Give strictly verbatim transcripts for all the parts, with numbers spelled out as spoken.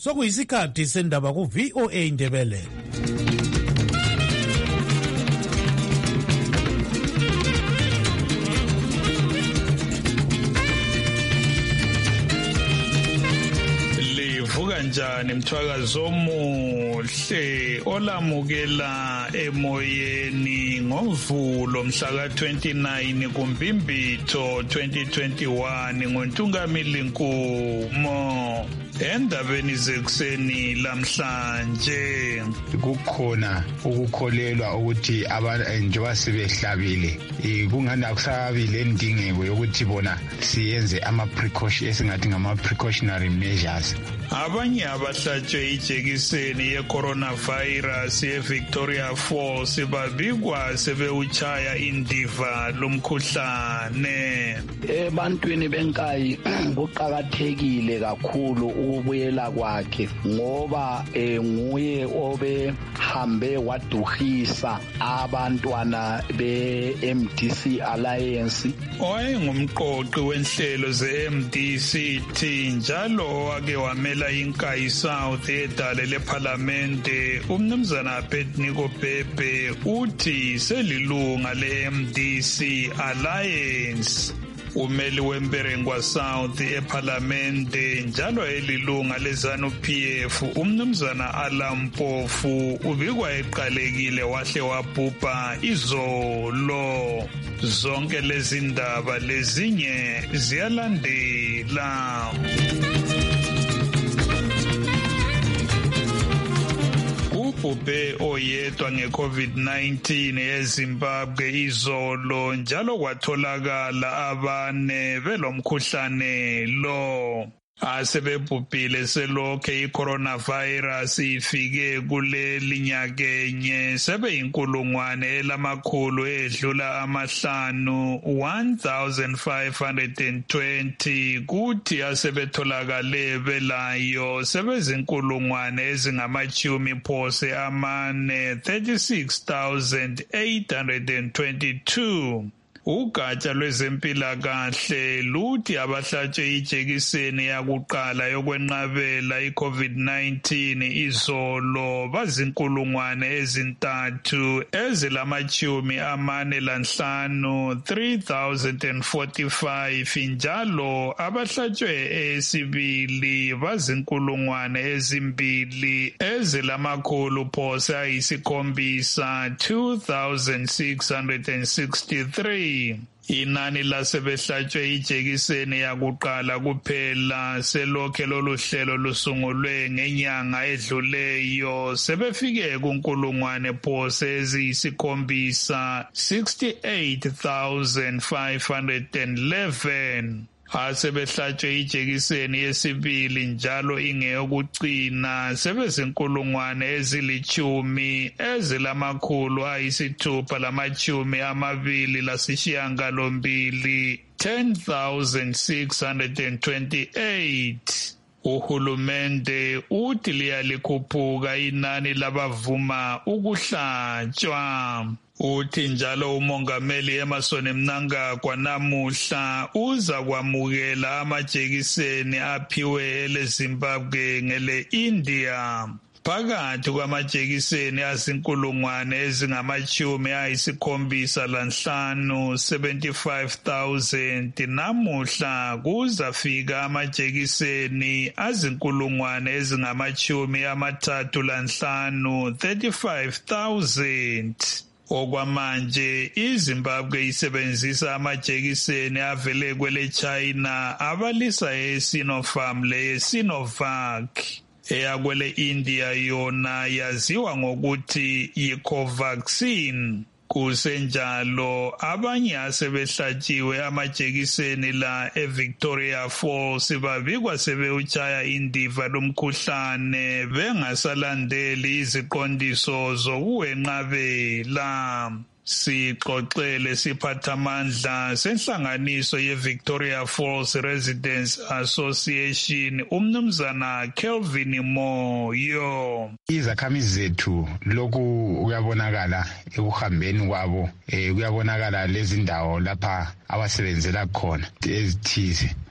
sokuyisikhathi sendaba ku-V O A Indebele. Kanjani mthwakazi omuhle olamukela emoyeni ngovulo mhla ka twenty-nine kuMbimbitho twenty twenty-one ngoNtungamili Nkumo. Endabeni zekuseni lamhlanje kukhona ukukholelwa ukuthi abantu njengoba sebehlabile kungani akusabile indingeko yokuthi bona siyenze ama precaution esingathi ngama precautionary measures. Abanye abahlatshwe ijekiseni ye-coronavirus ye-Victoria Falls babikwa sebewuchaya indiva lomkhuhlane. Ebantwini benkayi kuqakathekile kakhulu ukubuyela kwakhe ngoba nguye obe hambe waduhisa abantwana be-M D C Alliance. Owayengumqoqi wenhlelo ze-M D C T njalo wake wamela inkayi South edale lephalamende umnumzana Abednego Bhebhe uthi selilunga le-M D C Alliance. Umeli wemperengwa South ephalamende njalo elilunga lezanu P F umnumzana Alampofu ubikwa eqalekile wahle wabhubha izolo. Zonke lezi ndaba lezinye ziyalandela. Ubhubhe oyedwa nge-COVID nineteen eZimbabwe izolo njalo kwatholakala abane belomkhuhlane lo. Asebebhubhile selokhe i-coronavirus ifike kuleli nyakenye sebeyinkulungwane elamakhulu edlula amahlanu one thousand five hundred twenty kuthi asebetholakale belayo sebezinkulungwane ezingamachumi phose amane thirty-six thousand eight hundred twenty-two. Ugatsha lwezempilakahle luthi abahlatshwe ijekiseni yakuqala yokwenqabela i-COVID nineteen izolo bazinkulungwane ezintathu ezilamachumi amane lanhlanu three thousand forty-five njalo abahlatshwe esibili bazinkulungwane ezimbili ezilamakhulu phose ayisikhombisa two thousand six hundred sixty-three. Inani lasebehlatshwe ijekiseni yakuqala kuphela selokhe lolu hlelo lusungulwe ngenyanga edluleyo sebefike kunkulungwane phose eziyisikhombisa sixty-eight thousand five hundred eleven. Asebehlatshwe ijekiseni yesibili njalo ingeyokucina sebezinkulungwane ezilichumi ezilamakhulu ayisithupha lamachumi amabili lasishiyangalombili ten thousand six hundred twenty-eight. Uhulumende uthi liyalikhuphuka inani labavuma ukuhlatshwa. Uthi njalo umongameli Emmerson Mnangagwa namuhla uza kwamukela amajekiseni aphiwe eleZimbabwe ngele India. Phakathi kwamajekiseni azinkulungwane ezingamachumi ayisikhombisa lanhlanu seventy-five thousand namuhla kuzafika amajekiseni azinkulungwane ezingamachumi amathathu lanhlanu thirty-five thousand. Okwamanje iZimbabwe isebenzisa amajekiseni avele kwele China abalisa eSinopharm le Sinovac. Eyakwele India yona yaziwa ngokuthi yi-Covaxin. Kusenjalo abanye asebehlatshiwe amajekiseni la eVictoria Falls babikwa sebewuchaya indiva lomkhuhlane bengasalandeli iziqondiso zokuwenqabela. Sixoxele siphathamandla senhlanganiso yeVictoria Falls Residents Association umnumzana Kelvin Moyo. Izakhamizi zethu lokhu uyabonakala ekuhambeni kwabo eh kuyabonakala lezi ndawo lapha abasebenzela khona ezithize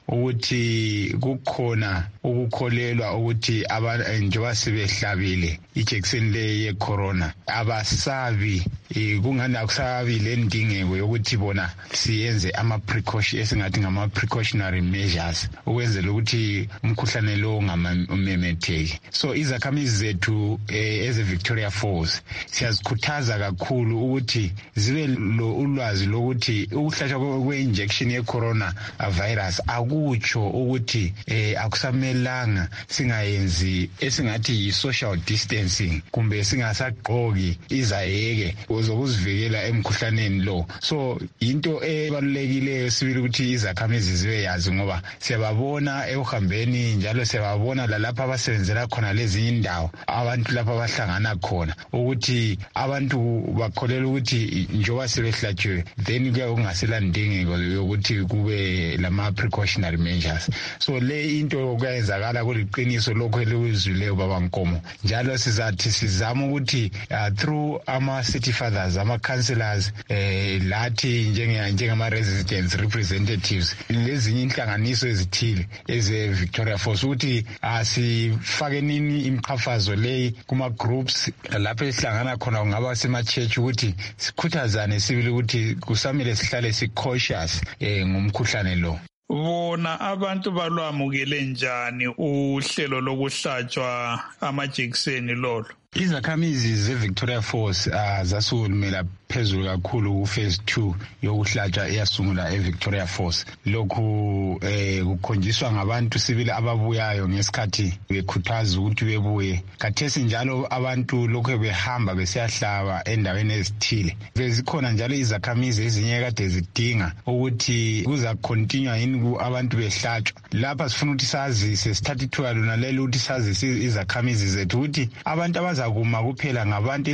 ukuthi kukhona ukukholelwa ukuthi njengoba sebehlabile ijekiseni le ye-corona abasabi kungani akusabi le ndingeko yokuthi bona siyenze ama-precaution esingathi ngama-precautionary measures ukwenzela ukuthi umkhuhlane lo ungamemetheki. So izakhamizi zethu eze-Victoria Falls siyazikhuthaza kakhulu ukuthi zibe lo ulwazi lokuthi ukuhlatshwa kwe-injection ye-corona virus akutsho ukuthi akusamelanga singayenzi esingathi yi-social distancing kumbe singasagqoki izayeke zokuzivikela emkhuhlaneni lo. So into ebalulekileyo sibili ukuthi izakhamizi zibe yazi ngoba siyababona ekuhambeni njalo siyababona lalapha abasebenzela khona lezi indawo abantu lapha abahlangana khona ukuthi abantu bakholela ukuthi njengoba sebehlatshiwe then kuya kungasela ndingeko yokuthi kube lama precautionary measures. So le into kuyenzakala kuliqiniso lokho elizwileyo baba Nkomo njalo sizathi sizama ukuthi uh, through ama city fathers ama councillors eh lathi njenge njengama residents representatives lezinye inhlanganiso ezithile eze Victoria Falls ukuthi asifake nini imqhafazo le kuma groups lapha esihlangana khona kungaba sema church ukuthi sikhuthazane sibili ukuthi kusamele sihlale si cautious eh ngomkhuhlane lo. Bona abantu balwamukele njani uhlelo lokuhlatshwa amajekiseni lolo? Izakhamizi ze-Victoria Falls uh, zasulumela phezulu kakhulu ku-phase two yokuhlatshwa eyasungula e-Victoria Falls. Lokhu eh, kukhonjiswa ngabantu sibili ababuyayo ngesikhathi bekhuthaza ukuthi bebuye. Khathesi njalo abantu lokhu behamba besiyahlaba endaweni ezithile. Bezikhona njalo izakhamizi ezinye kade zidinga ukuthi kuza continue yini abantu behlatshwa. Lapha sifuna ukuthi sazi sesithatha ithuba lona lelo ukuthi sazi izakhamizi zethu ukuthi abantu abaza kuma kuphela ngabantu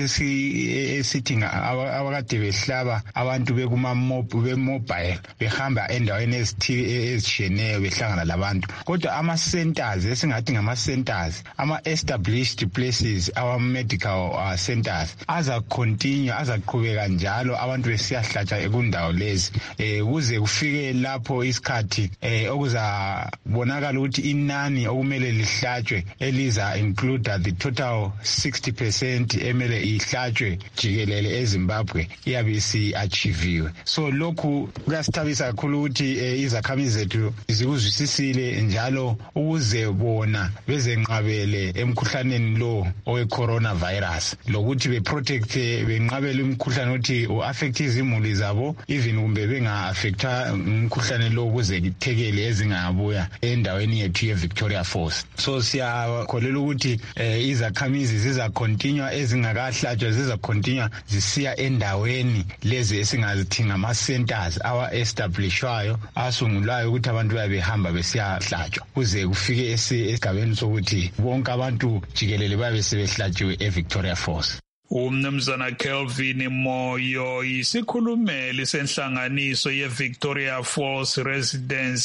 esithi abakade behlaba abantu bekuma mobile behamba endaweni ezithile ezisheneyo behlangana labantu. Kodwa ama centers esingathi ngama centers ama established places our medical uh, centers aza continue azaqhubeka njalo abantu besiyahlatshwa ekundawo lezi eh kuze kufike lapho isikhathi eh okuzabonakala ukuthi inani okumele lihlatshwe eliza include the total sixty percent emele ihlatshwe jikelele eZimbabwe iyabe isi-achieviwe. So lokhu kuyasithabisa kakhulu ukuthi eh, izakhamizi zethu zikuzwisisile njalo ukuze bona bezenqabele emkhuhlaneni lo owe-coronavirus lokuthi beprotecte benqabele umkhuhlane ukuthi u-affect izimuli zabo even kumbe benga-affecta umkhuhlane lo ukuze kuthekele ezingabuya endaweni yethu ye-Victoria Falls. So siyakholela ukuthi eh, izakhamizi ziza continue ezingakahlatshwa ziza continue zisiya endaweni lezi esingazithi ngama centers awa establishwayo asungulwayo ukuthi abantu babehamba besiyahlatshwa kuze kufike esigabeni sokuthi bonke abantu jikelele babe sebehlatshiwe eVictoria Falls. Umnumzana Kelvin Moyo isikhulumeli senhlanganiso ye-Victoria Falls Residents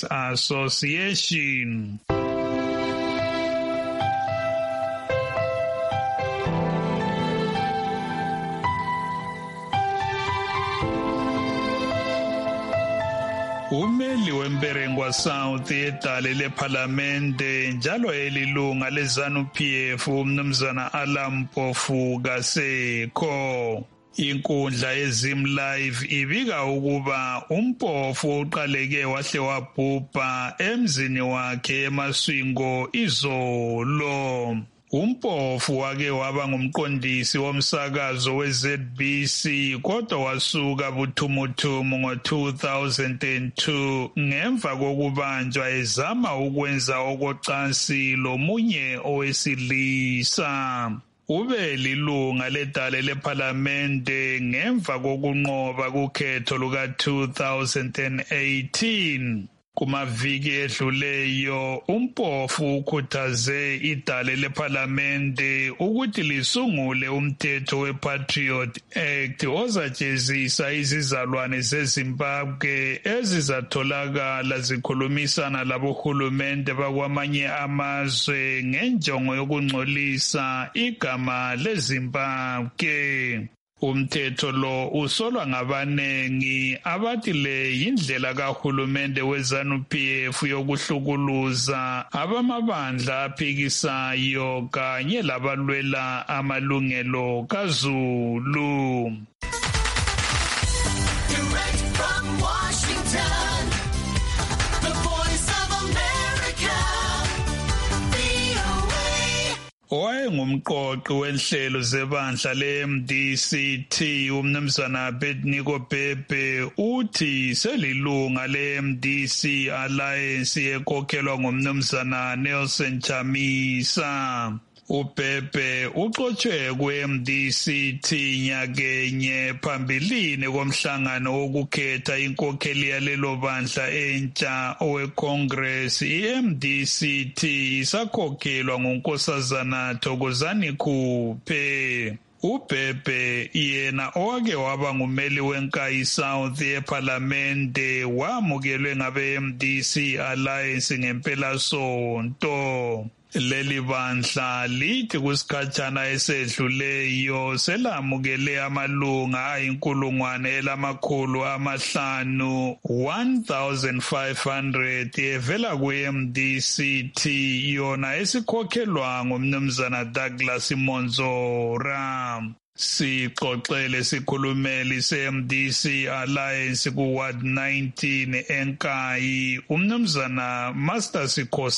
Association. Umeli wemperengwa South edale lephalamende njalo elilunga leZANU-P F umnumzana Alampofu Kasekho. Inkundla yeZim Live ibika ukuba uMpofu uqaleke wahle wabhubha emzini wakhe eMaswingo izolo. Umpofu wake waba ngumqondisi womsakazo we-Z B C kodwa wasuka buthumuthumu ngo two thousand two ngemva kokubanjwa ezama ukwenza okocansi lomunye owesilisa. Ube lilunga ledale lephalamende ngemva kokunqoba kukhetho luka two thousand eighteen. Kumaviki edluleyo uMpofu ukhuthaze idale lephalamende ukuthi lisungule umthetho wePatriot Act ozajezisa izizalwane zeZimbabwe ezizatholakala zikhulumisana labohulumende bakwamanye amazwe ngenjongo yokungcolisa igama leZimbabwe. Umthetho lo usolwa ngabanengi abathi le yindlela kahulumende weZANU-P F yokuhlukuluza abamabandla aphikisayo kanye labalwela amalungelo kaZulu. Direct from Washington, the voice of America, V O A. Owayengumqoqi wenhlelo zebandla le-M D C T umnumzana Abednego Bhebhe uthi selilunga le-M D C Alliance ekhokhelwa ngumnumzana Nelson Chamisa. uBhebhe uxotshwe kwe-M D C T nyakenye phambilini komhlangano wokukhetha inkokheli yalelo bandla entsha oweCongress. I-M D C T isakhokhelwa ngunkosazana Thokozani Khuphe. uBhebhe yena owake waba ngumeli wenkayi South eParliamente wamukelwe ngabe-M D C Alliance ngempela sonto. Leli bandla lithi kusikhatshana esedluleyo selamukele amalunga ayinkulungwane elamakhulu amahlanu one thousand five hundred evela kwi-M D C T yona esikhokhelwa ngumnumzana Douglas Monzora. Sixoxele sikhulumeli se-M D C Alliance ku-Ward nineteen enkayi umnumzana Master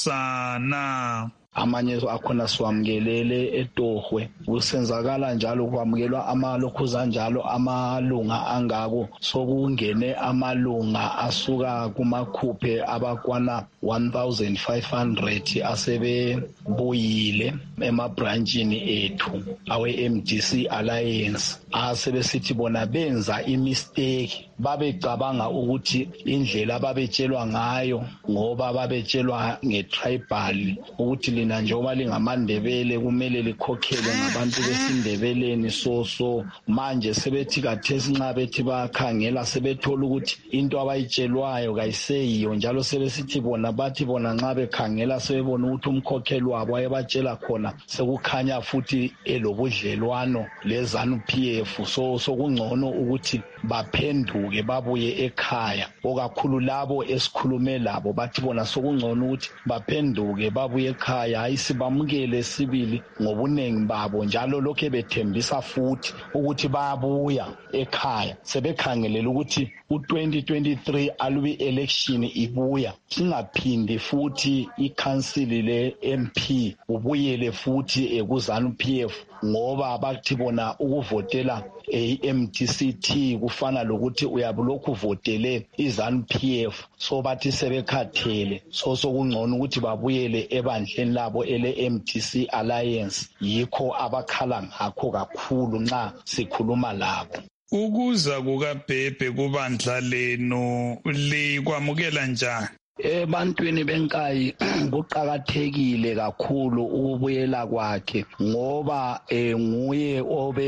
Sikhosana. Amanye akhona siwamukelele eTohwe kusenzakala njalo kwamukelwa amalokuza njalo amalunga angako sokungene amalunga asuka kumakhuphe abakwana one thousand five hundred asebebuyile emabranchini ethu awe-M D C Alliance asebesithi bona benza imistake babecabanga ukuthi indlela ababetshelwa ngayo ngoba babetshelwa ngetribal ukuthi lina njengoba lingamandebele kumele likhokhele ngabantu besindebeleni so so manje sebethi kathesi nxa bethi bakhangela sebethola ukuthi into abayitshelwayo kayiseyiyo njalo sebesithi bona bathi bona nxa bekhangela sebebona ukuthi umkhokheli wabo ayebatshela khona sekukhanya futhi elobudlelwano leZANU-P F so sokungcono ukuthi baphenduke babuye ekhaya okakhulu labo esikhulume labo bathi bona sokungcono ukuthi baphenduke babuye ekhaya hayi sibamukele sibili ngobunengi babo njalo lokho bethembisa futhi ukuthi bayabuya ekhaya sebekhangelela ukuthi u-twenty twenty-three alubi election ibuya singaphindi futhi i-council le-M P ubuyele futhi ekuZANU-P F ngoba bathi bona ukuvotela i-M D C T kufana lokuthi uyabulokhu uvotele iZANU-P F so bathi sebekhathele so sokungcono ukuthi babuyele ebandleni labo ele-M D C Alliance yikho abakhala ngakho kakhulu nxa sikhuluma labo. Ukuza kukaBhebhe kubandla lenu likwamukela njani? Ebantwini benkayi kuqakathekile kakhulu ukubuyela kwakhe ngoba nguye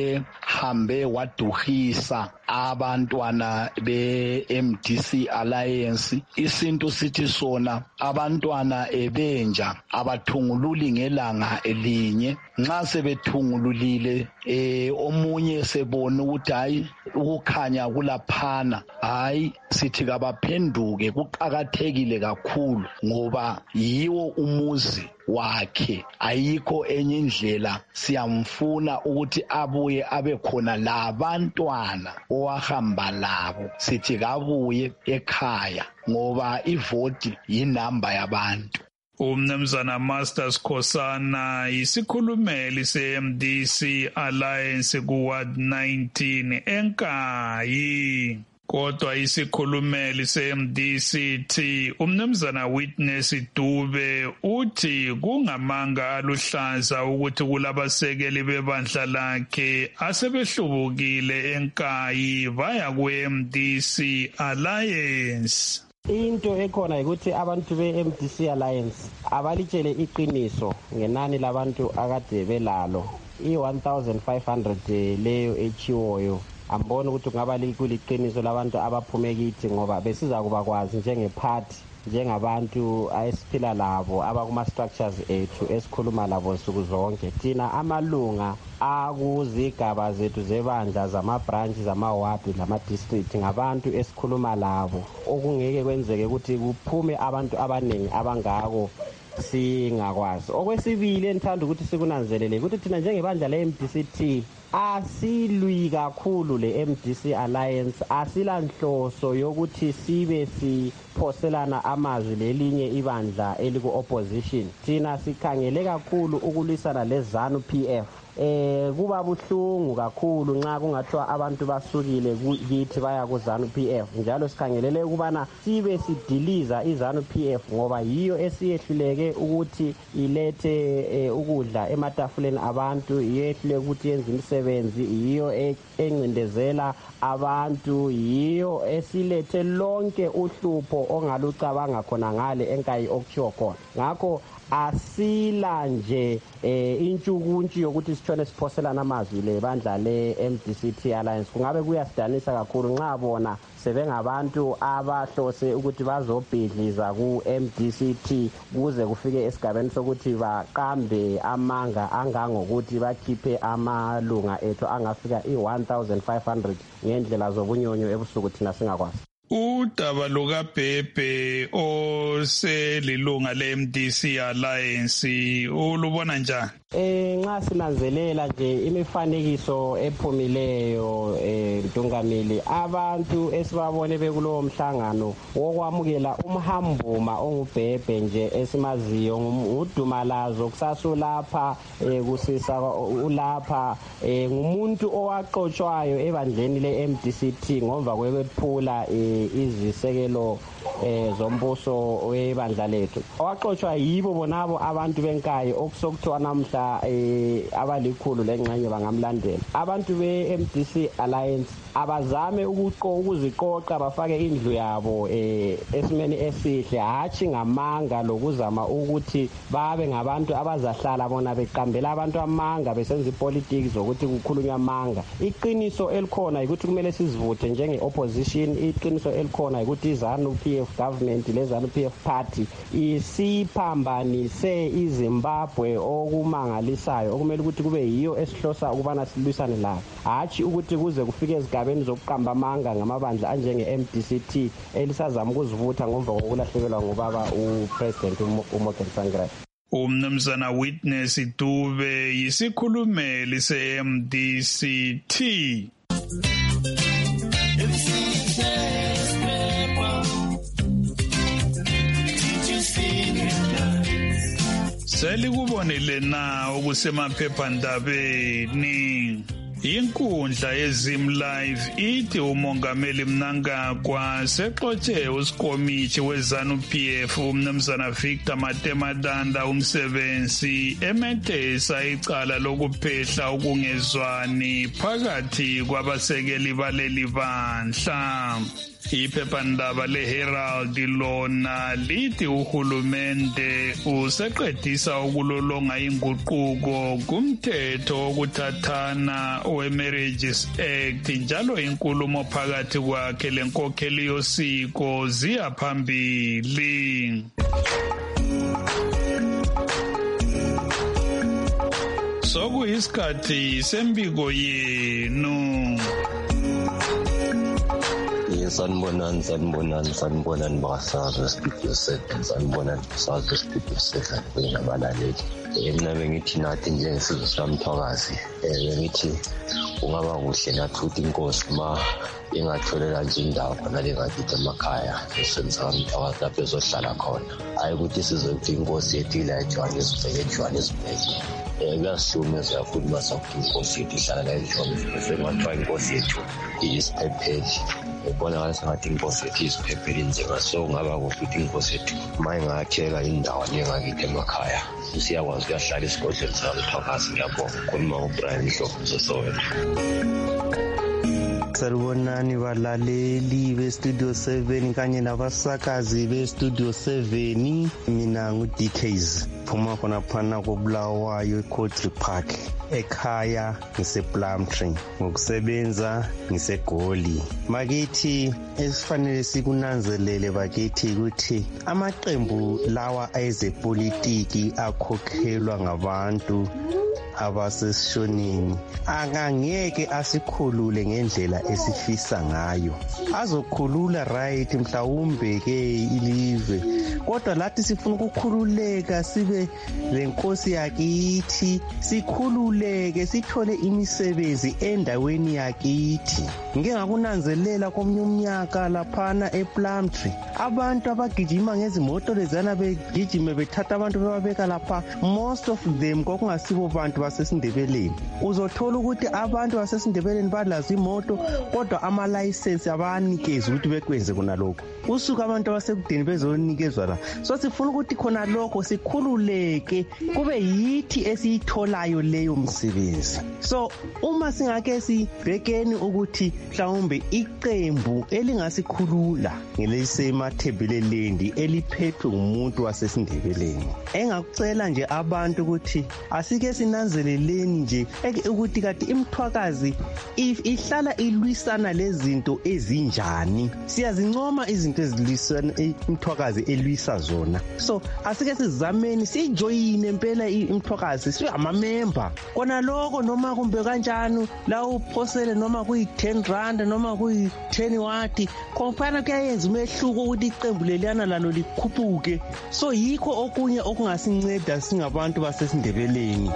obehambe waduhisa abantwana be-M D C Alliance. Isintu sithi sona abantwana ebenja abathungululi ngelanga elinye nxa sebethungululile eh omunye sebona ukuthi hayi ukukhanya kulaphana hayi sithi kabaphenduke. Kuqakathekile kakhulu ngoba yiwo umuzi wakhe ayikho enye indlela siyamfuna ukuthi abuye abe khona labantwana owahamba labo sithi kabuye ekhaya ngoba ivoti yinamba yabantu. Umnumzana Master Sikhosana isikhulumeli se-M D C Alliance ku-Ward nineteen enkayi. Kodwa isikhulumeli se-M D C T umnumzana Witness Dube uthi kungamanga aluhlaza ukuthi kulabasekeli bebandla lakhe asebehlubukile enkayi baya ku-M D C Alliance. Into ekhona ukuthi abantu be-M D C Alliance abalitshele iqiniso ngenani labantu akade belalo i-one thousand five hundred leyo echiwoyo. Ambona ukuthi kungaba liqiniso labantu abaphume kithi ngoba besiza kuba kwazi njengephathi njengabantu esiphila labo abakuma-structures ethu esikhuluma labo nsuku zonke. Thina amalunga akuzigaba zethu zebandla zamabranchi zamawadi lama-district ngabantu esikhuluma labo okungeke kwenzeke ukuthi kuphume abantu abaningi abangako singakwazi. Okwesibili enithanda ukuthi sikunanzelele ukuthi thina njengebandla le-M D C T asilwi kakhulu le-M D C Alliance, asilanhloso yokuthi sibe siphoselana amazwi lelinye ibandla eliku-opposition. Thina sikhangele kakhulu ukulwisana le-ZANU P F. Eh kuba buhlungu kakhulu nxa kungathiwa abantu basukile kithi baya ku-ZANU P F, njalo sikhangelele ukubana sibe sidiliza i-ZANU P F ngoba yiyo esiyehluleke ukuthi ilethe eh, ukudla ematafuleni abantu, yiyo ehluleke ukuthi yenze imisebenzi, yiyo encindezela abantu, yiyo esilethe lonke uhlupho ongalucabanga khona ngale enkayi okuchiwo khona. Ngakho asila nje eh intshukuntshi yokuthi sithole siphoselana amazwi le bandla le-M D C T Alliance. Kungabe kuyasidanisa kakhulu nxa bona sebengabantu abahlose ukuthi bazobhidliza ku-M D C T kuze kufike esigabeni sokuthi baqambe amanga angangokuthi bakhiphe amalunga ethu angafika i-one thousand five hundred ngendlela zobunyonyo ebusuku thina singakwazi. Udaba lukaBhebhe oselilunga le-M D C Alliance ulubona njani? Eh nxa sinanzelela nje imifanekiso ephumileyo eh Ntungamili, abantu esibabone bekulowo mhlangano wokwamukela umhambuma onguBhebhe nje esimaziyo ngudumalazo kusasulapha eh kusisa ulapha eh ngumuntu owaqotshwayo ebandleni le-M D C T ngomva kwephula eh izisekelo eh zombuso webandla lethu. Owaqotshwa yibo bonabo abantu benkayi okusokuthiwa namhla eh abalikhulu lengxenye bangamlandela. Abantu be-M D C Alliance abazame ukuziqoqa bafake indlu yabo eh esimeni esihle, hatshi ngamanga lokuzama ukuthi babe ngabantu abazahlala bona beqambela abantu amanga besenza ipolitics zokuthi kukhulunywa amanga. Iqiniso elikhona ukuthi kumele sizivuthe njenge-opposition, iqiniso elikhona ukuthi iZANU P F government leZANU P F party isiphambanise iZimbabwe okumangalisayo okumele ukuthi kube yiyo esihlosa ukubana silwisane layo, hatshi ukuthi kuze kufike ezigabeni zokuqamba amanga ngamabandla anjenge-M D C T elisazama ukuzivutha ngomva kokulahlekelwa ngubaba uPresident uMorgan Tsvangirai. Umnumzana Witness Dube yisikhulumeli se-M D C T. Selikubonile na okusemaphephandabeni. Inkundla yeZim Live ithi umongameli Mnangagwa sexotshe usikomithi weZANU P F umnumzana Victor Matemadanda umsebenzi emethesa icala lokuphehla ukungezwani phakathi kwabasekeli baleli bandla. Iphephandaba leHerald lona lithi uhulumende useqedisa ukulolonga inguquko kumthetho wokuthathana we-Marriages Act, njalo inkulumo phakathi kwakhe lenkokheli yosiko ziya phambili. Sokuyisikhathi sembiko yenu. Sanibonani, sanibonani, sanibonani basazi studio seven, sanibonani basazi studio seven kunabalaleli. Mina bengithi nathi njengesizwe samthwakazi, bengithi kungaba kuhle nathi ukuthi inkosi ma ingatholela nje indawo khona lengakithi emakhaya esenza umthwakazi lapho ezohlala khona. Hayi ukuthi sizokuthi inkosi yethu ila eJohannesburg eJohannesburg. Kuyasihlumeza kakhulu masakuthi inkosi yethu ihlala la eJohannesburg, sengathiwa inkosi yethu iyisiphepheli. Ubona sengathi inkosi yethu iyisiphepheli njengaso kungaba kuhle ukuthi inkosi yethu ma ingakhela indawo lengakithi emakhaya siyakwazi kuyahlala esigodlweni samthwakazi. Ngiyabonga, khuluma uBrian Ndlovu Sosowela. Salibonani balaleli be-Studio seven kanye nabasakazi be-Studio seven. Mina ngu-D Ks phuma khona phana koBulawayo eColdtree Park. Ekhaya ngise-Plumtree, ngokusebenza ngiseGoli. Makithi esifanele sikunanzelele bakithi ukuthi amaqembu lawa ezepolitiki akhokhelwa ngabantu abasesishonini angangeke asikhulule ngendlela esifisa ngayo. Azokhulula right mhlawumbe ke ilizwe, kodwa lathi sifuna ukukhululeka sibe lenkosi yakithi, sikhululeke sithole imisebenzi endaweni yakithi. Ngike ngakunanzelela komnye umnyaka laphana ePlumtree, abantu abagijima ngezimoto lezana begijime bethatha abantu bebabeka lapha, most of them kwakungasibo bantu basesindebeleni. Uzothola ukuthi abantu basesindebeleni balazo imoto kodwa ama license abanikeza ukuthi bekwenze khona lokho. Usuka abantu abasekudeni bezonikezwa la. So sifuna ukuthi khona lokho sikhululeke kube yithi esiyitholayo leyo msebenzi. So uma singake sibhekeni ukuthi mhlawumbe iqembu elingasikhulula ngelesemathebelelendi eliphethwe umuntu wasesindebeleni, engakucela nje abantu ukuthi asike sinanzeleleni nje ukuthi kati imthwakazi ihlala ilwisana lezinto ezinjani. Siyazincoma izinto ezilwisana imthwakazi elwisa zona. So asike sizameni sijoyine impela imthwakazi sibe ama-member. Kona lokho noma kumbe kanjani la uphosele noma kuyi ten rand noma kuyi ten watt komfana kuyayenza umehluko ukuthi iqembu leliyana lalo likhuphuke. So yikho okunye okungasinceda singabantu basesindebeleni.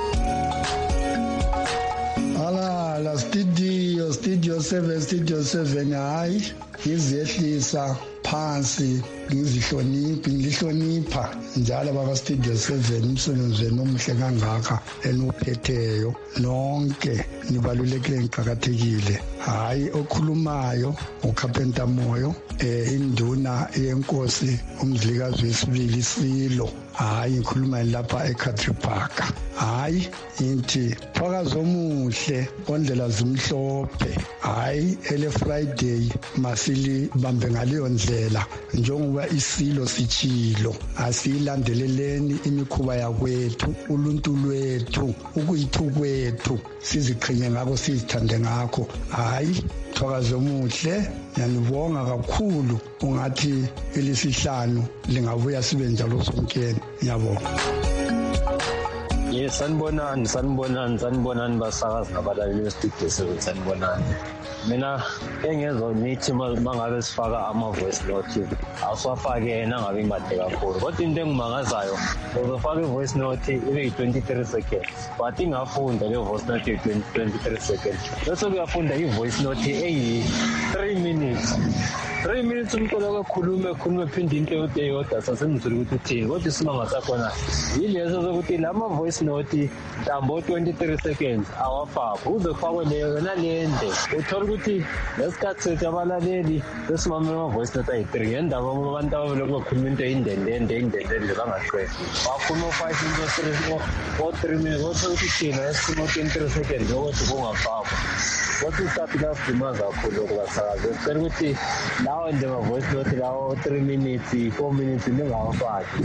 Ala la studio studio seven studio seven hayi ngizehlisa phansi ngizihloniphi ngilihlonipha njalo baba studio seven umsebenzi wenu omuhle kangaka enuphetheyo nonke nibalulekile ngiqhakathekile. Hayi okhulumayo uCarpenter Moyo eh induna yenkosi umdlikazi wesibili Silo. Hayi ngikhuluma lapha eColdtree Park. Hayi inthi phakazi omuhle ondlela zimhlophe. Hayi ele Friday masili bambe ngaleyo ndlela njengoba isilo sichilo asilandeleleni imikhuba yakwethu uluntu lwethu ukuyithu kwethu siziqhinye ngako sizithande ngakho. Hayi phakazi omuhle nyanibonga kakhulu ungathi elisihlanu lingabuya sibe njalo sonkeni. Ngiyabonga. Yes, sanibonani sanibonani sanibonani basakazi nabalaleli bestudio seven sanibonani. Mina engezwe nithi mangabe sifaka ama-voice note awusafake yena ngabe imade kakhulu, kodwa into engimangazayo uzofaka i-voice note ibe yi-twenty-three seconds but ingafunda le voice note yi-twenty-three seconds bese kuyafunda i-voice note eyi-three minutes three minutes umqola kakhulume khulume phinde into eyodwa sasengizwile ukuthi uthini, kodwa isimanga sakhona yileso sokuthi lama voice note mhlambo twenty-three seconds awafakwa uzofakwe leyo yona lende. Uthola ukuthi lesikhathi sethu abalaleli sesimamela ama-voice note ayi-three ngendaba abantu ababelokhu bakhuluma into eyindendende eyindendende bangaqedi bakhuluma o-five minutes o-three minutes othola ukuthi thina esikhuluma twenty-three seconds ukuthi kungafakwa. Kodwa isikhathi kasidumaza kakhulu lokhu basakazi. Sicela ukuthi lawo nje ama-voice note lawo three minutes four minutes ningawafaki.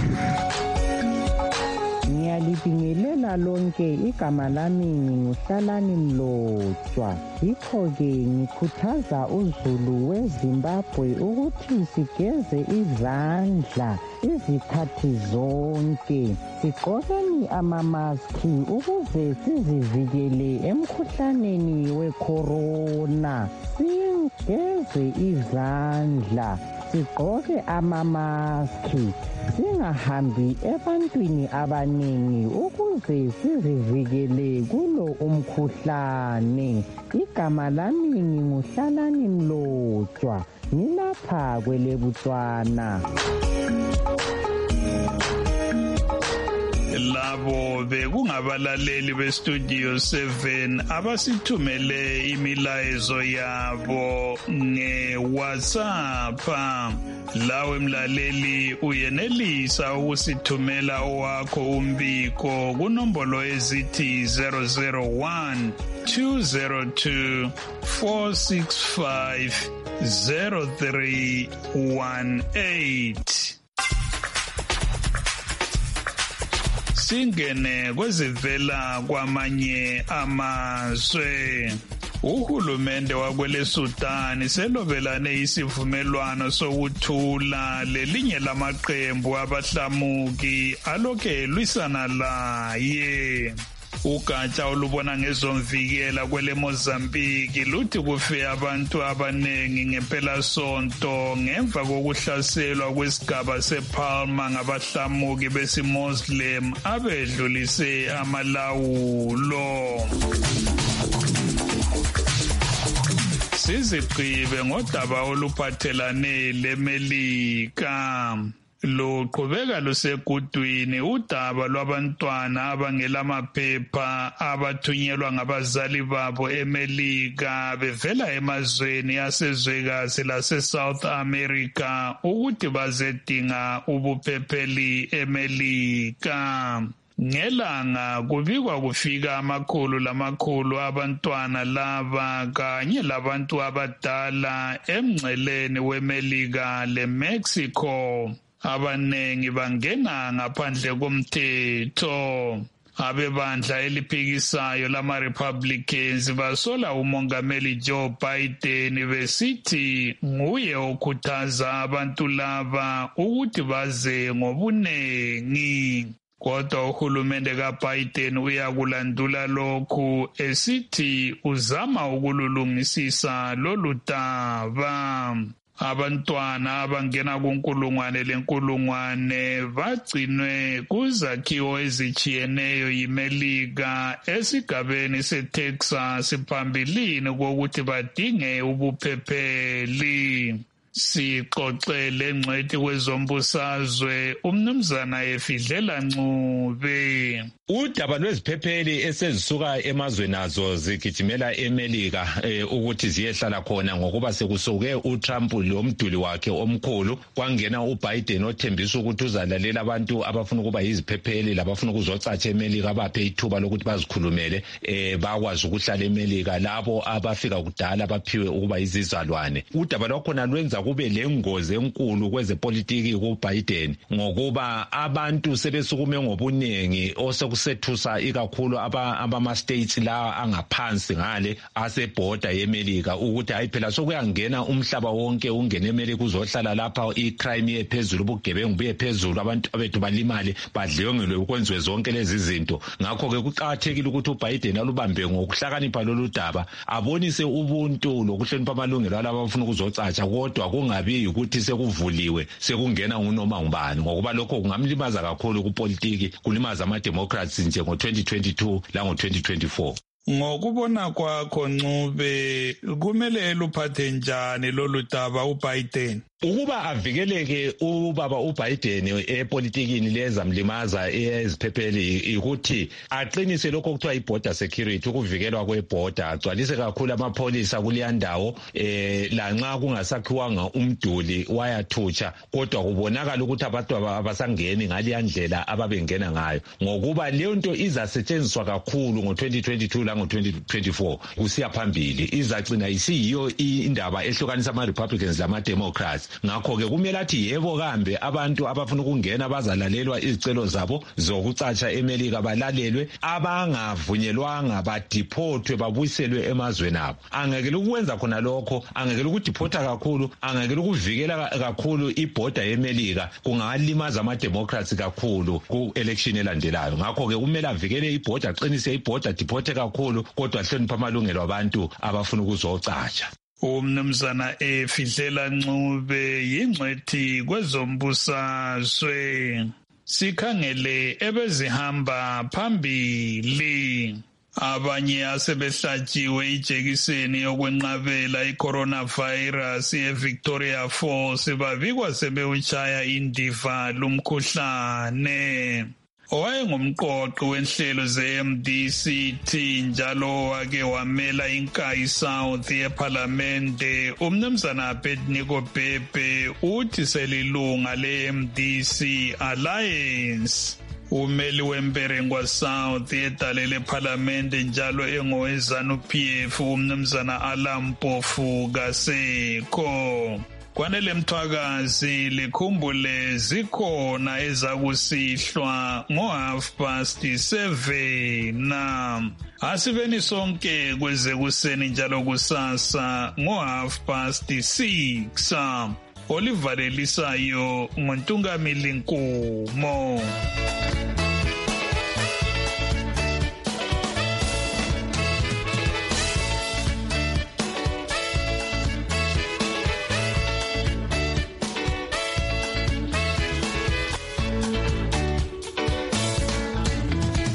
Ngiyalibingelela lonke, igama lami nguHlalani Mlotshwa. Yikho-ke ngikhuthaza uZulu weZimbabwe ukuthi sigeze izandla izikhathi zonke, sigqokeni amamaski ukuze sizivikele emkhuhlaneni wecorona. Sigeze izandla, sigqoke amamaski, singahambi ebantwini abaningi ukuze sizivikele kulo umkhuhlane. Igama lami nguHlalani Mlotshwa, ngilapha kweleButswana. La labo bekungabalaleli bestudio seven abasithumele imilayezo yabo nge-WhatsApp. Lawe mlaleli uyenelisa ukusithumela owakho umbiko kunombolo ezithi zero zero one two zero two four six five zero three one eight. Singene kwezivela kwamanye amazwe. Uhulumende wakwele Sudan selobelane isivumelwano sokuthula lelinye lamaqembu abahlamuki alokhe lwisana laye. Ugatsha olubona ngezomvikela kwele Mozambique luthi kufe abantu abanengi ngempela sonto ngemva kokuhlaselwa kwesigaba sePalma ngabahlamuki besiMuslim abedlulise amalawulo. Sizigqibe ngodaba oluphathelane leMelika. Luqhubeka lusegudwini udaba lwabantwana abangelamaphepha abathunyelwa ngabazali babo eMelika bevela emazweni asezwekazi lase-South America ukuthi bazedinga ubuphepheli eMelika. Ngelanga kubikwa kufika amakhulu lamakhulu abantwana laba kanye labantu abadala emngceleni weMelika leMexico. Abanengi bangena ngaphandle komthetho. Abebandla eliphikisayo lama-Republicans basola umongameli Joe Biden besithi nguye okhuthaza abantu laba ukuthi baze ngobunengi. Kodwa uhulumende kaBiden uyakulandula lokhu esithi uzama ukululungisisa lolu daba. Abantwana abangena kunkulungwane lenkulungwane bagcinwe kuzakhiwo ezitshiyeneyo yiMelika esigabeni seTexas phambilini kokuthi badinge ubuphepheli. Sixoxele ngcwethi kwezombusazwe umnumzana Efidlela Ncube. Udaba lweziphepheli esezisuka emazweni azo zigijimela eMelika eh, ukuthi ziyehlala khona ngokuba sekusuke uTrump lomduli wakhe omkhulu kwangena uBiden othembisa ukuthi uzalalela abantu abafuna ukuba yiziphepheli labafuna ukuzocatsha eMelika baphe ithuba lokuthi bazikhulumele eh, bakwazi ukuhlala eMelika labo abafika kudala baphiwe ukuba yizizalwane. Udaba lwakhona lwenza kube lengozi enkulu kwezepolitiki kuBiden ngokuba abantu sebesukume ngobunengi osekusethusa ikakhulu abama-states la angaphansi ngale asebhoda yeMelika ukuthi hayi phela sokuyangena umhlaba wonke ungene eMelika uzohlala lapha icrime yephezulu ubugebengu buye phezulu abantu abethu balimale badliwengelwe ukwenziwe zonke lezi zinto. Ngakho-ke kuqakathekile ukuthi uBiden alubambe ngokuhlakanipha lolu daba abonise ubuntu lokuhlonipha amalungelo alabo abafuna ukuzocatsha kodwa kungabi ukuthi sekuvuliwe sekungena unoma ngubani ngokuba lokho kungamlimaza kakhulu kupolitiki kulimaza ama-democrats nje ngo-twenty twenty-two lango-twenty twenty-four. Ngokubona kwakho Ncube kumele eluphathe njani lolu daba uBiden? Ukuba avikeleke ubaba uBiden epolitikini lezamlimaza eziphepheli ukuthi aqinise lokho kuthiwa i-border security ukuvikelwa kweborder agcwalise kakhulu amapholisa kuleya ndawo eh lanxa kungasakhiwanga umduli wayathutsha kodwa kubonakala ukuthi abantu abasangeni ngaleya ndlela ababengena ngayo ngokuba leyo nto izasetshenziswa kakhulu ngo-twenty twenty-two lango-twenty twenty-four kusiya phambili izacina isiyiyo indaba ehlukanisa ama-Republicans lama-Democrats. Ngakho-ke kumele athi yebo kambe abantu abafuna ukungena bazalalelwa izicelo zabo zokucatsha eMelika balalelwe abangavunyelwanga badiphothwe babuyiselwe emazweni abo. Angekele ukwenza khona lokho angekele ukudiphotha kakhulu angekele ukuvikela kakhulu ibhoda yeMelika kungalimaza ama-Democrats kakhulu ku-election elandelayo. Ngakho-ke kumele avikele ibhoda aqinise ibhoda diphothe kakhulu kodwa ahloniphe amalungelo abantu abafuna ukuzocatsha. Umnumzana Efidlela Ncube yingcwethi kwezombusazwe. Sikhangele ebezihamba phambili. Abanye asebehlatshiwe ijekiseni yokwenqabela i-coronavirus ye-Victoria Falls babikwa sebewushaya indiva lumkhuhlane. owayengumqoqi wenhlelo ze-M D C T njalo wake wamela iNkayi South yePhalamende umnumzana Abednego Bhebhe uthi selilunga le-M D C Alliance. Umeli wemperengwa South yedale lePhalamende njalo engowezanu P F umnumzana Alampofu kasekho. Kwanele mthwakazi likhumbule zikhona ezakusihlwa ngo half past seven na asibeni sonke kweze kuseni njalo kusasa ngo half past six. Olivalelisayo ngontungamili Nkumo.